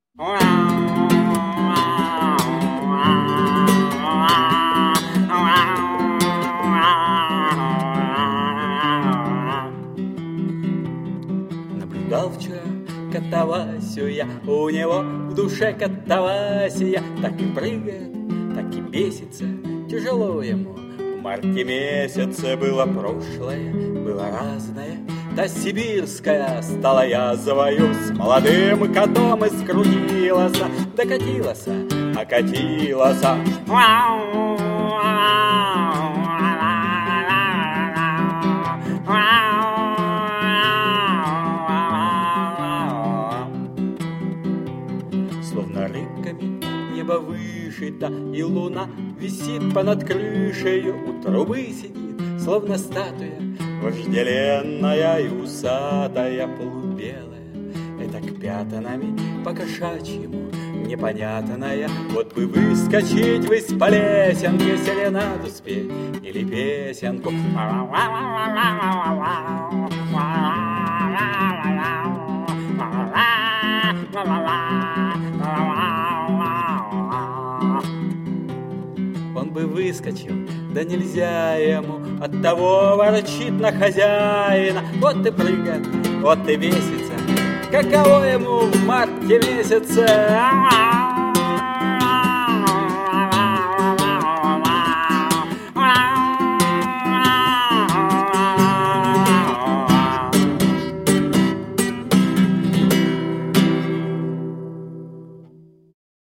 Наблюдал вчера кота Васю я, у него в душе катавасия. Так и прыгает, так и бесится, тяжело ему. В марте месяце было прошлое, было разное. Та сибирская стала язвою, с молодым котом и скрутилась, докатилась, окатилась. Словно рыбками небо вышито, и луна висит понад крышею. У трубы сидит, словно статуя, вожделенная и усатая, полубелая, этак пятнами по-кошачьему непонятная. Вот бы выскочить в из полесенки, серенаду спеть или песенку. Он бы выскочил, да нельзя ему, оттого ворчит на хозяина. Вот и прыгает, вот и весится, каково ему в марте месяце.